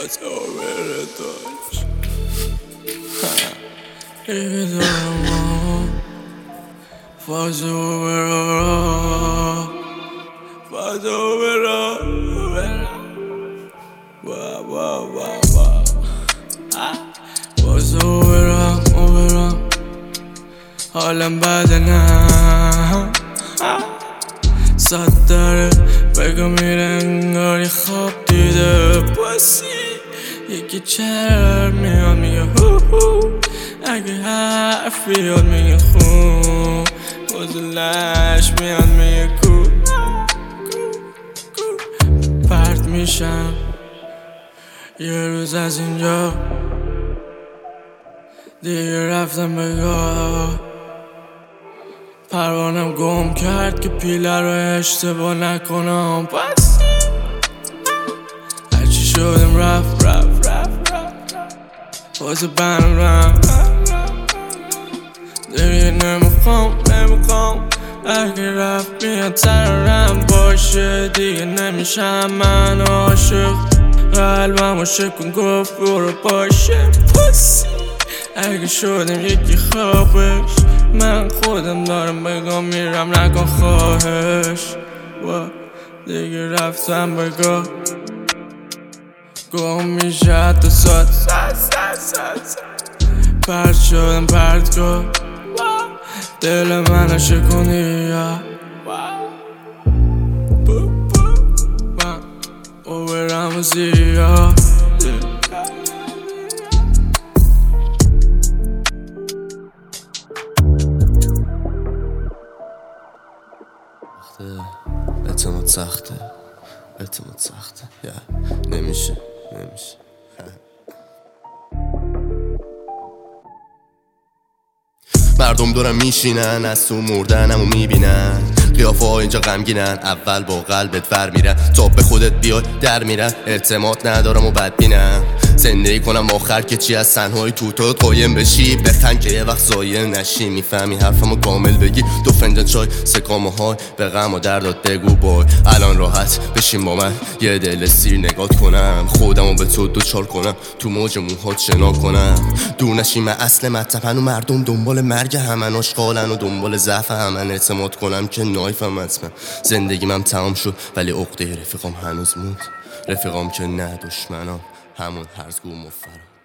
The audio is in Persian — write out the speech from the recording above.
حالم بده نه صد داره بگو میره انگاری خواب دیده باسی یکی چرا میاد میگه هو هو اگه حرف بیاد میگه خوب بازلش میاد میگه کو پرت میشم یه روز از اینجا دیگه رفتم بگاه پروانم گم کرد که پیله رو اشتباه نکنم پس هرچی شدم رفت واسه بنام دیگه نمیخوام اگه رفت میاد سرم باشه دیگه نمیشم من عاشق قلبمو شکن گفت برو باشه پسی اگه شدم یکی خوابش من خودم دارم بگم میرم نکن خواهش و دیگه رفتم بگاه گم میشه حتی ساعت پرت شدم پرتگاه دل منو شکونی من اوبرم و زیاد اعتماد سخته نمیشه مردم دورم میشینن از تو مردنمو میبینن قیافه ها اینجا غمگینن اول با قلبت ور میرن تا به خودت بیای در میرن اعتماد ندارم و بدبینم زندگی کنم آخر که چی از تنهایی تو قایم بشی بخند که یه وقت ضایع نشی میفهمی حرفمو کامل بگی دو فنجان چای سکامه های به غم و دردات بگو بای الان راحت بشین با من یه دل سیر نگات کنم خودمو به تو دوچار کنم تو موج موهات شنا کنم دور نشی من اصل مطلبن و مردم دنبال مرگ همن آشغالن و دنبال ضعف همن اعتماد کنم که نایفم حتما زندگیم تمام شد ولی عقده رفیقام هنوز موند رفیقام که نه دشمنام همون هرزگو مفرم